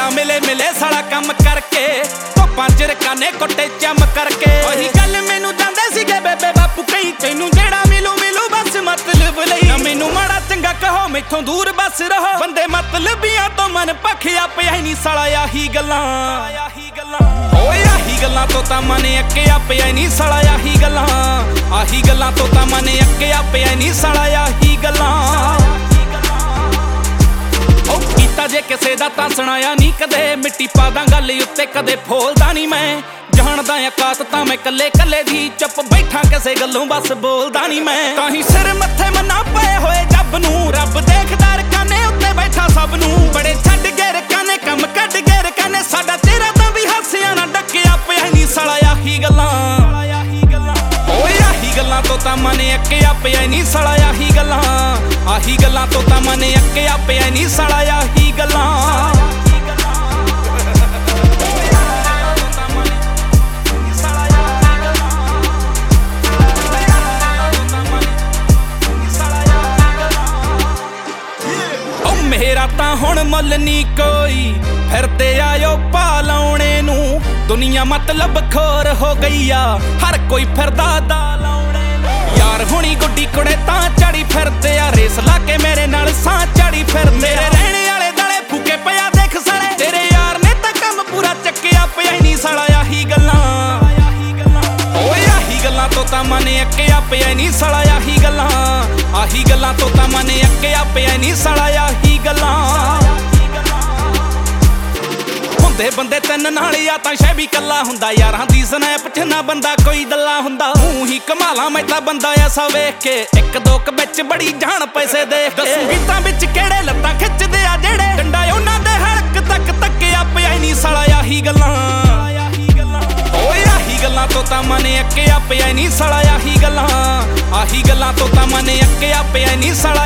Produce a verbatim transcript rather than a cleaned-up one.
ਨਾ ਮਿਲੇ ਮਿਲੇ ਸਾਲਾ ਕੰਮ ਕਰਕੇ ਧੁੱਪਾਂ ਚ ਰਕਾਨੇ ਕੁੱਟੇ ਚਮ ਕਰਕੇ ਉਹੀ ਗੱਲ ਮੈਨੂੰ ਜਾਂਦੇ ਸੀਗੇ ਬੇਬੇ ਬਾਪੂ ਕਈ ਤੈਨੂੰ ਜਿਹੜਾ ਮਿਲੂ ਮਿਲੂ ਬਸ ਮਤਲਬ ਲਈ ਨਾ ਮੈਨੂੰ ਮਾੜਾ ਚੰਗਾ ਕਹੋ ਮੈਥੋਂ ਦੂਰ ਬਸ ਰਹੋ ਬੰਦੇ ਮਤਲਬੀਆਂ ਤੋਂ ਮਨ ਭਖਿਆ ਪਿਆ ਨਹੀਂ ਸਾਲਾ ਆਹੀ ਗੱਲਾਂ ਆਹੀ ਗੱਲਾਂ ਓਏ ਆਹੀ ਗੱਲਾਂ ਤੋਂ ਤਾਂ ਮਨ ਅੱਕਿਆ ਪਿਆ ਨਹੀਂ ਸਾਲਾ ਆਹੀ ਗੱਲਾਂ ਆਹੀ ਗੱਲਾਂ ਤੋਂ ਤਾਂ ਮਨ ਅੱਕਿਆ ਪਿਆ ਨਹੀਂ ਸਾਲਾ ਆਹੀ ਗੱਲਾਂ ਉਹ ਕੀਤਾ ਜੇ ਕਿਸੇ ਦਾ ਤਾਂ ਸੁਣਾਇਆ ਨਹੀਂ ਕਦੇ ਮਿੱਟੀ ਪਾ ਦਾਂ ਗੱਲ ਉੱਤੇ ਕਦੇ ਫੋਲਦਾ ਨਹੀਂ ਮੈਂ ਜਾਣਦਾ ਔਕਾਤ ਤਾਂ ਮੈਂ ਕੱਲੇ ਕੱਲੇ ਦੀ ਚੁੱਪ ਬੈਠਾ ਕਿਸੇ ਗੱਲੋਂ ਬਸ ਬੋਲਦਾ ਨਹੀਂ ਮੈਂ ਤਾਂ ਹੀ ਸਿਰ ਮੱਥੇ ਮਨਾ ਪਏ ਹੋਏ ਜੱਬ ਨੂੰ ਰੱਬ ਦੇਖਦਾ ਰਕਾਨੇ ਉੱਤੇ ਬੈਠਾ ਸਭ ਨੂੰ ਬੜੇ ਛੱਡ ਗਏ ਰਕਾਨੇ ਕੰਮ ਕੱਢ ਗਏ ਰਕਾਨੇ ਸਾਡਾ ਤੇਰਾ ਤਾਂ ਵੀ ਹਾਸਿਆਂ ਨਾਲ ਡੱਕਿਆ ਪਿਆ ਨਹੀਂ ਸਾਲਾ ਆਹੀ ਗੱਲਾਂ ਓਏ ਆਹੀ ਗੱਲਾਂ ਤੋਂ ਤਾਂ ਮਨ ਅੱਕਿਆ ਪਿਆ ਨਹੀਂ ਸਾਲਾ ਆਹੀ ਗੱਲਾਂ ਆਹੀ ਗੱਲਾਂ ਤੋਂ ਤਾਂ ਮਨ ਅੱਕਿਆ ਪਿਆ ਨਹੀਂ ਸਾਲਾ ਆਹੀ ਗੱਲਾਂ ਮੇਰਾ ਤਾਂ ਹੁਣ ਮੁੱਲ ਨੀ ਕੋਈ ਫਿਰਦੇ ਆਇਓ ਪਾ ਲਾਉਣੇ ਨੂੰ ਦੁਨੀਆ ਮਤਲਬ ਖੋਰ ਹੋ ਗਈ ਆ ਹਰ ਕੋਈ ਫਿਰਦਾ ਦਾ ਲਾਉਣੇ ਨੂੰ ਯਾਰ ਹੁਣੀ ਗੁੱਡੀ ਕੁੜੇ ਤਾਂ ਚੜੀ ਫਿਰਦੇ ਆ ਰੇਸ ਲਾ ਕੇ ਮੇਰੇ ਨਾਲ ਸਾਹ ਚੜੀ ਫਿਰਦੇ ਮੇਰੇ ਰਹਿਣੇ ਵਾਲੇ ਦਾਲੇ ਫੂਕੇ ਪਿਆ ਦੇਖ ਸਾਲੇ ਤੇਰੇ ਯਾਰ ਨੇ ਤਾਂ ਕੰਮ ਪੂਰਾ ਚੱਕਿਆ ਪਿਆ ਨਹੀਂ ਸਾਲਾ ਆਹੀ ਗੱਲਾਂ ਓਏ ਆਹੀ ਗੱਲਾਂ ਤੋਂ ਤਾਂ ਮਨ ਅੱਕਿਆ ਪਿਆ ਨਹੀਂ ਸਾਲਾ ਆਹੀ ਗੱਲਾਂ ਆਹੀ ਗੱਲਾਂ ਤੋਂ ਤਾਂ ਮਨ ਅੱਕਿਆ ਪਿਆ ਨਹੀਂ ਸਾਲਾ ਆਹੀ ਗੱਲਾਂ ਹੁੰਦੇ ਬੰਦੇ ਤਿੰਨ ਨਾਲ ਆ ਤਾਂ ਸ਼ੈ ਵੀ ਕੱਲਾ ਹੁੰਦਾ ਯਾਰਾਂ ਦੀ ਸਨੈਪ ਚ ਨਾ ਬੰਦਾ ਕੋਈ ਦੱਲਾ ਹੁੰਦਾ ਹੂੰ ਹੀ ਕਮਾਲਾਂ ਮੈਂ ਤਾਂ ਬੰਦਾ ਐਸਾ ਵੇਖ ਕੇ ਇੱਕ ਦੋ ਕ ਵਿੱਚ ਬੜੀ ਜਾਣ ਪੈਸੇ ਦੇਖ ਕੇ ਦੱਸੂ ਗੀਤਾਂ ਵਿੱਚ ਕਿਹੜੇ ਲੱਤਾਂ ਖਿੱਚਦੇ ਆ ਜਿਹੜੇ ਡੰਡਾ ਉਹਨਾਂ ਦੇ ਹਲਕ ਤੱਕ ਤੱਕਿਆ ਪਿਆ ਨਹੀਂ ਸਾਲਾ ਆਹੀ ਗੱਲਾਂ ਓਏ ਆਹੀ ਗੱਲਾਂ ਤੋਂ ਤਾਂ ਮਨ ਅੱਕਿਆ ਪਿਆ ਨਹੀਂ ਸਾਲਾ ਆਹੀ ਗੱਲਾਂ ਆਹੀ ਗੱਲਾਂ ਤੋਂ ਤਾਂ ਮਨ ਅੱਕਿਆ ਪਿਆ ਨਹੀਂ ਸਾਲਾ